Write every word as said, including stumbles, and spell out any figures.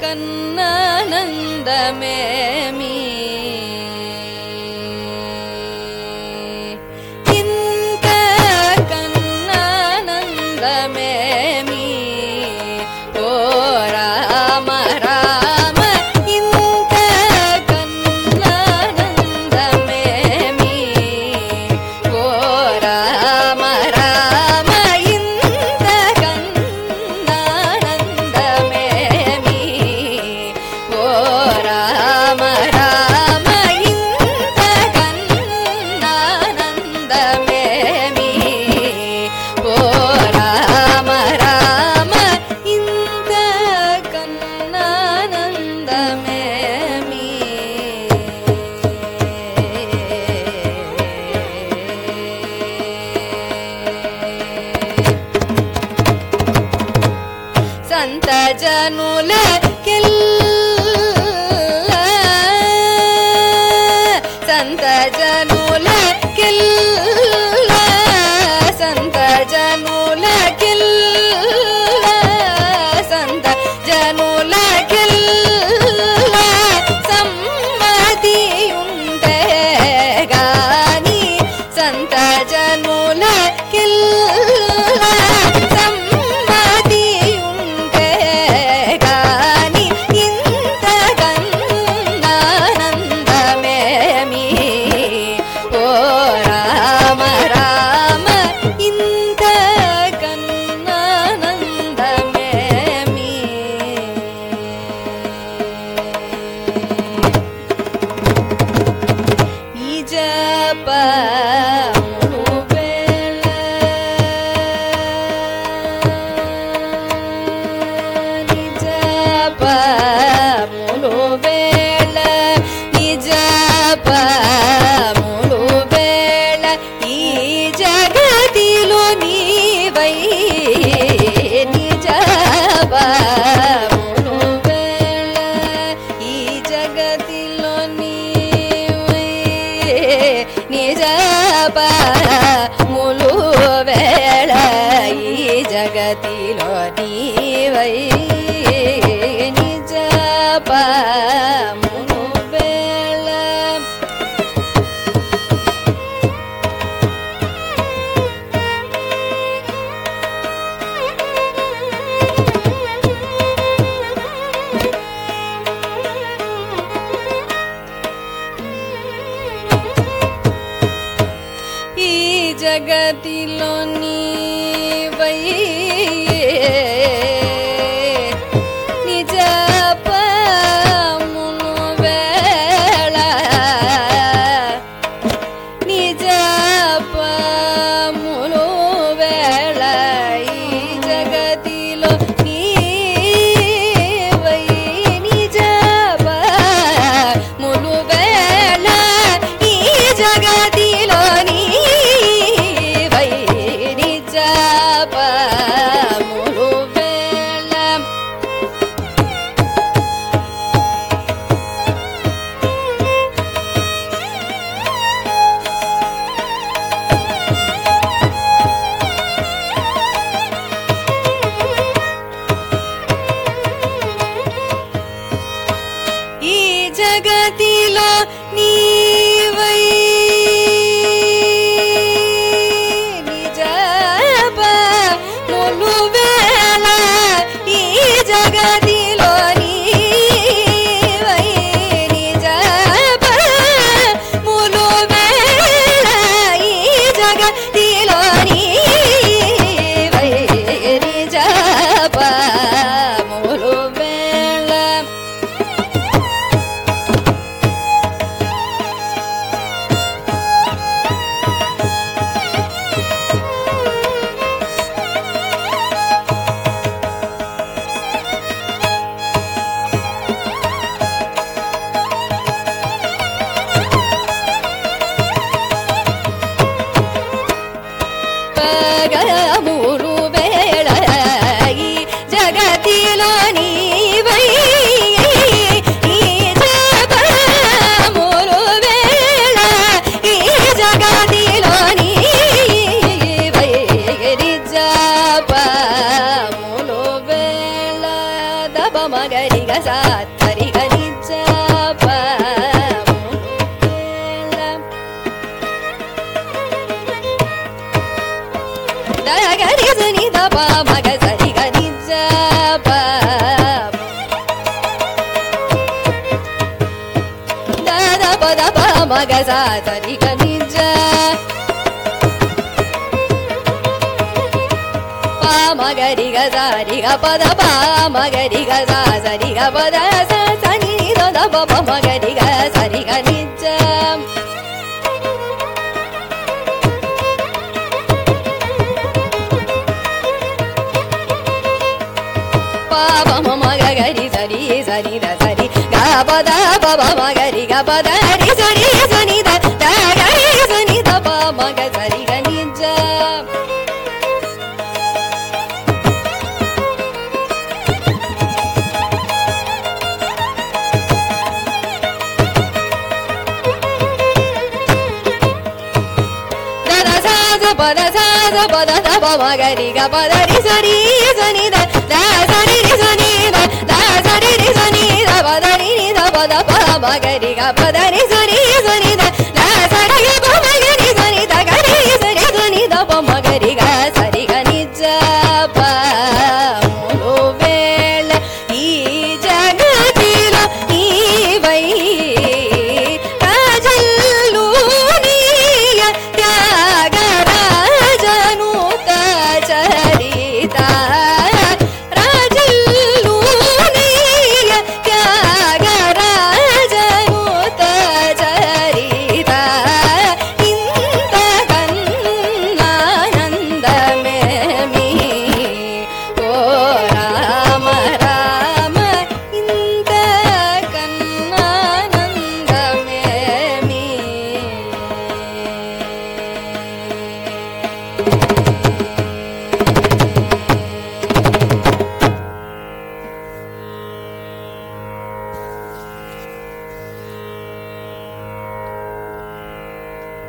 కన్నానందమేమి ఇంత కన్నానందమేమి ఓ రామ రామ ఇంత కన్నానందమేమి ఓ రామ రామ ఇంత కన్నానందమేమి ఓ రామ రామ ఇంత కన్నానందమేమి ఓ రామ రామ ఇంత కన్నానందమేమి సంత జనుల కెల్ల సంత జనుల కెల్ల సంత జనుల కెల్ల సంత జనుల కెల్ల సమ్మతి ఉంటే గాని సంత జనుల కెల్ల సమ్మతి ఉంటే గాని ఇంత కన్నానందమేమి ఓ రామ రామ ఇంత కన్నానందమేమి నిజ పాములు వేళ నిజ పాములు వేళ నిజ పాములు వేళ ఈ జగతిలో నీవై నిజ పాములు వేళ ఈ జగతిలో నీవై నిజ పాములు వేళ ఈ జగతిలో నీవై నిజ పాములు వేళ ఈ జగతిలో నీవై sa sari ga ni ja pa da ga ri sa ni da pa ma ga sari ga ni ja pa da da pa da pa ma ga sa sari ga ni ja pa ma ga ri ga sa ri ga pa da pa ma ga ri ga sa sa ri ga pa da sa sa ni da da pa pa ma ga ri ga sa ri ga ni ja pa pa ma ma ga ga ri sa ri sa ri da sa ri ga pa da pa pa ma ga ri ga pa da ri sa ri sa ni da da ga ri sa ni da pa ma ga sa ri ga ni ja pa da sa sa pa da da pa ma ga ri ga pa da ri sa ri sa ni da da sa ri ri sa ni da da sa ri ri sa ni da pa da ri ni da pa da pa ma ga ri ga pa da ri sa ri sa